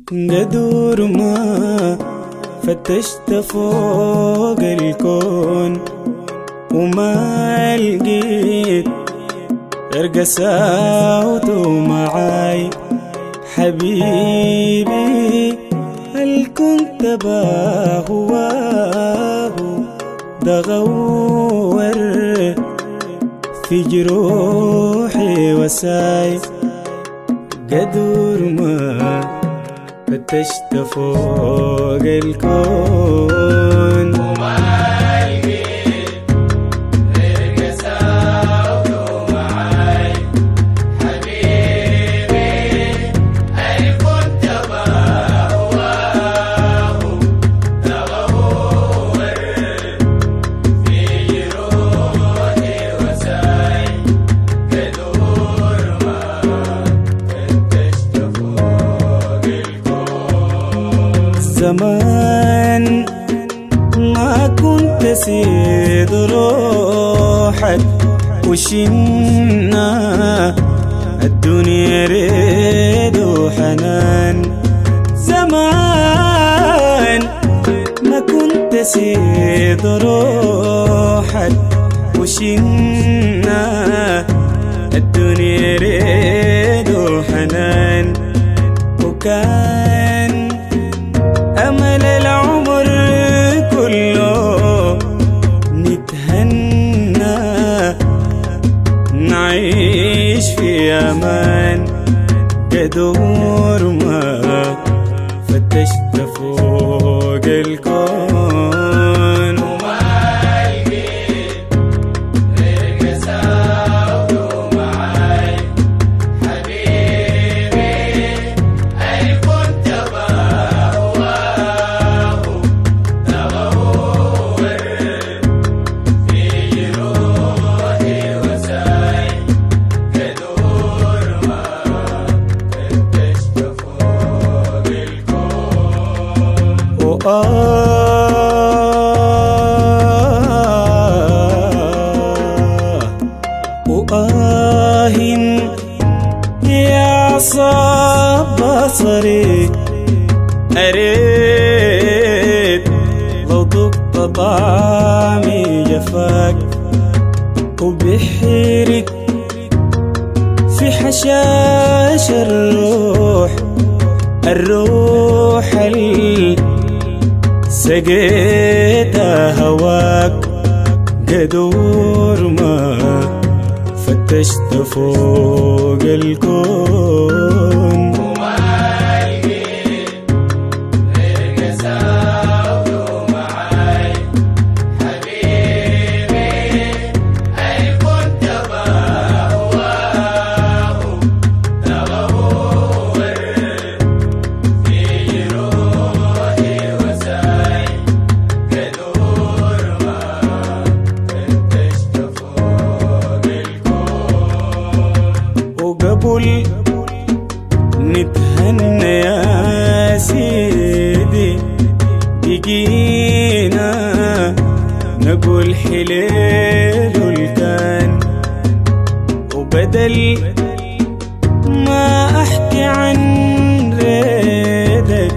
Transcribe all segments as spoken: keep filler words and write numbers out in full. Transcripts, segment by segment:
قدور ما فتشت فوق الكون وما لقيت غير قساوته معاي حبيبي. هل كنت باهواه ده غور في جروحي وساي. قدور ما فتشت فوق الكون وما لقيت غير قساوته معاي حبيبي. هل كنت باهواه ده غور في جروحي وساي. قدور ما فتشت فوق زمان ما كنت سيد روحك وشنا الدنيا ريد وحنان. زمان ما كنت سيد روحك وشنا الدنيا ريد وحنان. وكان أمل العمر كله نتهنى نعيش في أمان. قدور ما فتشت فوق الكون وما لقيت غير قساوته معاي حبيبي. هل كنت باهواه ده غور في جروحي وساي. قدور ما فتشت فوق الكون وآه وآه يا صاب بصري. أريد لو ذقت طعمي جفاك وبحرك في حشاش الروح. الروح اللي سقيتها هواك. قدور ما فتشت فوق الكون وما لقيت غير قساوته معاي حبيبي. هل كنت باهواه ده غور في جروحي وساي. قدور ما فتشت فوق الكون وقبل نتهنى يا سيدي بقينا نقول حليل الكان. وبدل ما احكي عن ريدك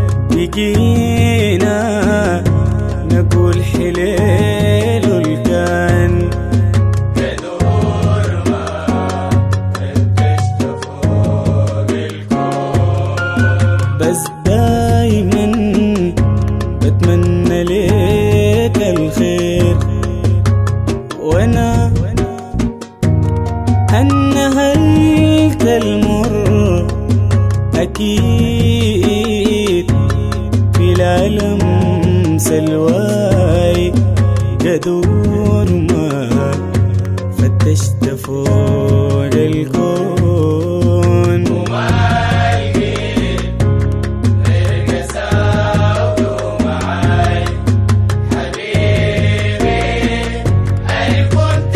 بقينا نقول حليل الكان. قدور ما فتشت فوق الكون بس دايما بتمنى ليك الخير. وانا نهلت المر اكيد في العالم سلواي. قدور ما فتشت فوق الكون وما لقيت غير قساوته معاي حبيبي. هل كنت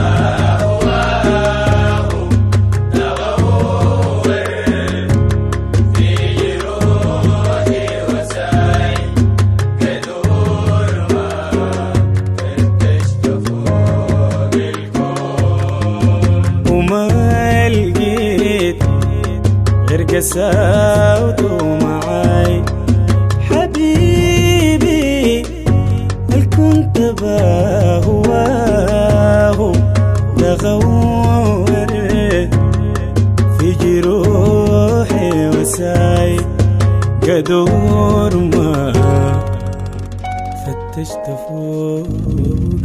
باهواه ده غور في جروحي وساي. قدور ما فتشت فوق الكون وما لقيت غير قساوته معاي هواه هواه تغور في جروحي وساي كدور ما فتشت فوق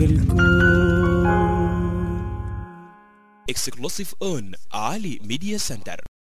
الكون. Exclusive on Ali Media Center.